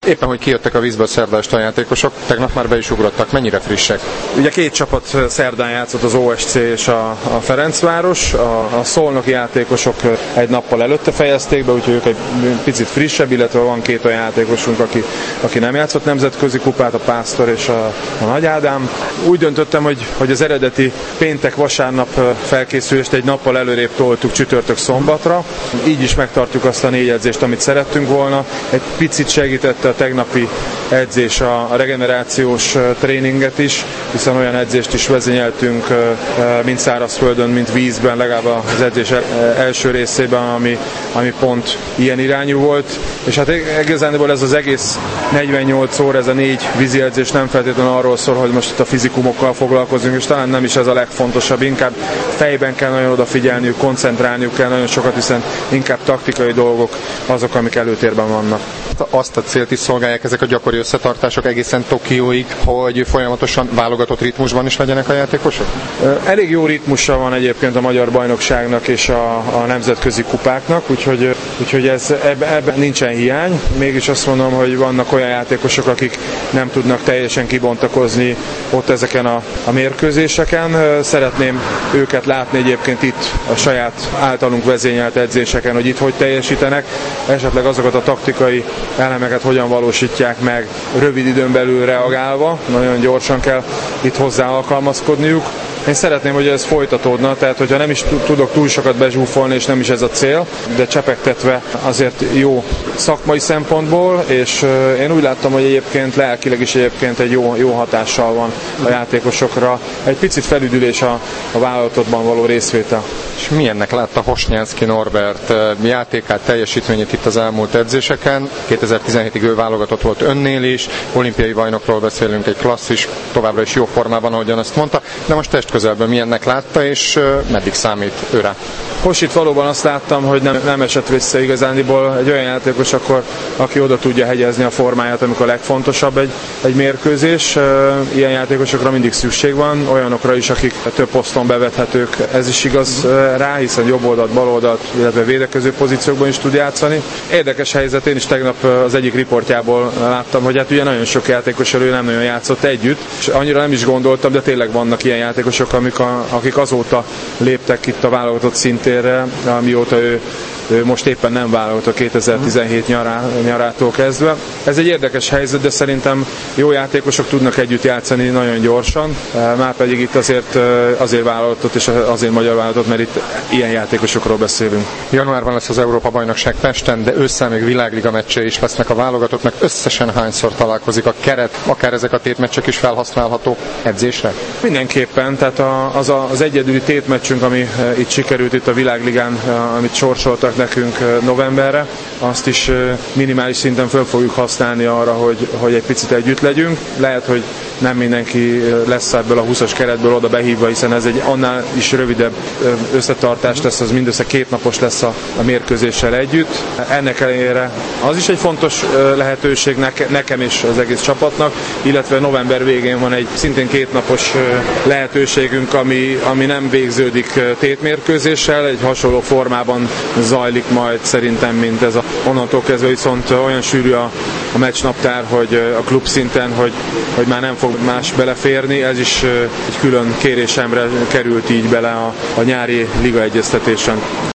Éppen, hogy kijöttek a vízből szerdán a játékosok, tegnap már be is ugrottak. Mennyire frissek? Ugye két csapat szerdán játszott, az OSC és a Ferencváros. A szolnoki játékosok egy nappal előtte fejezték be, úgyhogy ők egy picit frissebb, illetve van két olyan játékosunk, aki nem játszott nemzetközi kupát, a Pásztor és a Nagy Ádám. Úgy döntöttem, hogy az eredeti péntek-vasárnap felkészülést egy nappal előrébb toltuk csütörtök-szombatra. Így is megtartjuk azt a 4 edzést, amit szerettünk volna. Egy picit segítette a tegnapi edzés a regenerációs tréninget is, hiszen olyan edzést is vezényeltünk, mind szárazföldön, mind vízben, legalább az edzés első részében, ami pont ilyen irányú volt. És hát igazándiból ez az egész 48 óra, ez a 4 vízi edzés nem feltétlenül arról szól, hogy most itt a fizikumokkal foglalkozunk, és talán nem is ez a legfontosabb, inkább fejben kell nagyon odafigyelniük, koncentrálniuk kell nagyon sokat, hiszen inkább taktikai dolgok azok, amik előtérben vannak. Azt a célt is szolgálják ezek a gyakori összetartások egészen Tokióig, hogy folyamatosan válogatott ritmusban is legyenek a játékosok? Elég jó ritmusa van egyébként a magyar bajnokságnak és a nemzetközi kupáknak, úgyhogy ebben nincsen hiány. Mégis azt mondom, hogy vannak olyan játékosok, akik nem tudnak teljesen kibontakozni ott ezeken a mérkőzéseken. Szeretném őket látni egyébként itt a saját általunk vezényelt edzéseken, hogy itt hogy teljesítenek, esetleg azokat a taktikai elemeket hogyan valósítják meg rövid időn belül reagálva, nagyon gyorsan kell itt hozzá alkalmazkodniuk. Én szeretném, hogy ez folytatódna, tehát hogyha nem is tudok túl sokat bezsúfolni, és nem is ez a cél, de csepegtetve azért jó szakmai szempontból, és én úgy láttam, hogy egyébként lelkileg is egyébként egy jó hatással van a játékosokra. Egy picit felüdülés a vállalatodban való részvétel. És milyennek látta Hosnyánszky Norbert játékát, teljesítményét itt az elmúlt edzéseken? 2017-ig ő válogatott volt önnél is, olimpiai bajnokról beszélünk, egy klasszis, továbbra is jó formában, ahogyan azt mondta, de most testközelben milyennek látta, és meddig számít őre? Hosit valóban azt láttam, hogy nem esett vissza igazándiból egy olyan játékos, aki oda tudja hegyezni a formáját, amikor a legfontosabb egy mérkőzés. Ilyen játékosokra mindig szükség van, olyanokra is, akik több poszton bevethetők. Ez is igaz rá, hiszen jobb oldalt, bal oldalt, illetve védekező pozíciókban is tud játszani. Érdekes helyzet, én is tegnap az egyik riportjából láttam, hogy hát ugye nagyon sok játékos ő nem nagyon játszott együtt, és annyira nem is gondoltam, de tényleg vannak ilyen játékosok, akik azóta léptek itt a válogatott szintérre, amióta ő most éppen nem válogatott 2017 nyarától kezdve. Ez egy érdekes helyzet, de szerintem jó játékosok tudnak együtt játszani nagyon gyorsan, már pedig itt azért válogatott és azért magyar válogatott, mert itt ilyen játékosokról beszélünk. Januárban lesz az Európa-bajnokság Pesten, de ősszel még világliga meccsei is lesznek a válogatottnak. Összesen hányszor találkozik a keret, akár ezek a tétmeccsek is felhasználható edzésre? Mindenképpen, tehát az egyedüli tétmeccsünk, ami itt sikerült itt a világligán, amit sorsoltak nekünk novemberre, azt is minimális szinten föl fogjuk használni arra, hogy egy picit együtt legyünk. Lehet, hogy nem mindenki lesz ebből a 20-as keretből oda behívva, hiszen ez egy annál is rövidebb összetartás lesz, az mindössze 2 napos lesz a mérkőzéssel együtt. Ennek ellenére az is egy fontos lehetőség nekem és az egész csapatnak, illetve november végén van egy szintén 2 napos lehetőségünk, ami nem végződik tétmérkőzéssel, egy hasonló formában zajlik majd szerintem, mint ez onnantól kezdve viszont olyan sűrű a meccsnaptár, hogy a klub szinten, hogy már nem fog más beleférni, ez is egy külön kérésemre került így bele a nyári ligaegyeztetésen.